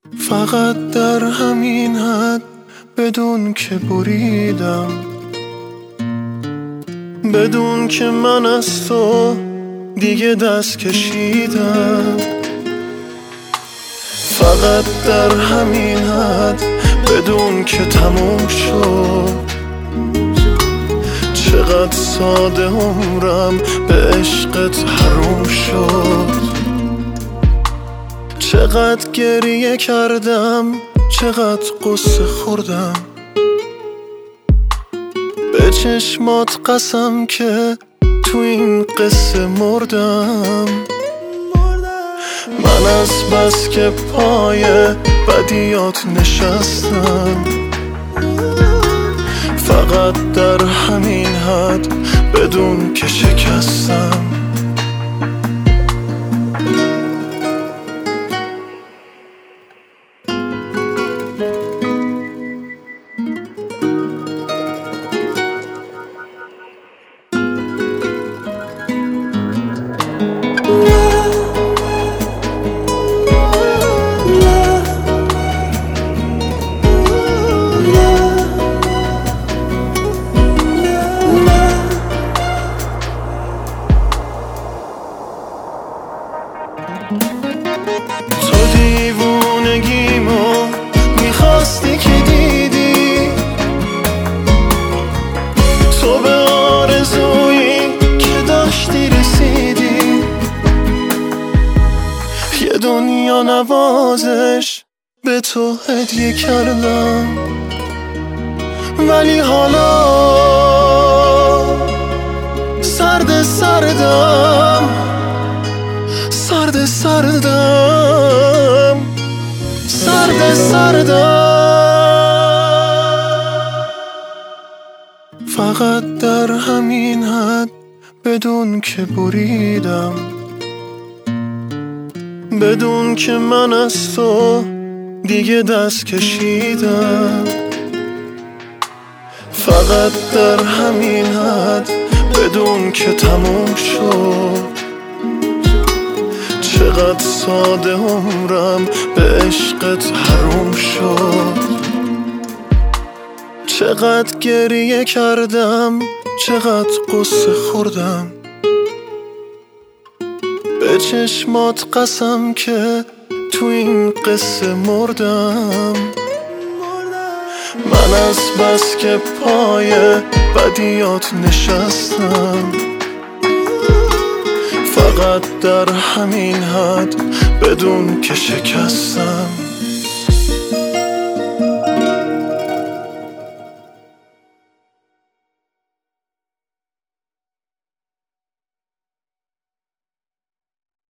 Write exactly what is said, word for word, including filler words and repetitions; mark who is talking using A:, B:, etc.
A: فقط در همین حد بدون که بریدم، بدون که من از تو دیگه دست کشیدم. فقط در همین حد بدون که تموم شد. چقدر ساده عمرم به عشقت حروم شد. چقدر گریه کردم، چقدر قصه خوردم. به چشمات قسم که تو این قصه مردم. من از بس که پای بدیات نشستم. فقط در همین حد بدون که شکستم. تو دیوونگیمو میخواستی که دیدی، تو به آرزویی که داشتی رسیدی. یه دنیا نوازش به تو هدیه کردم، ولی حالا سرد سردم، سرد سردم، سرد سردم. فقط در همین حد بدون که بریدم، بدون که من از تو دیگه دست کشیدم. فقط در همین حد بدون که تموم شد. چقدر ساده عمرم به عشقت حروم شد. چقدر گریه کردم، چقدر قصه خوردم. به چشمات قسم که تو این قصه مردم. من از بس که پای بدیات نشستم. فقط در همین حد بدون که شکستم.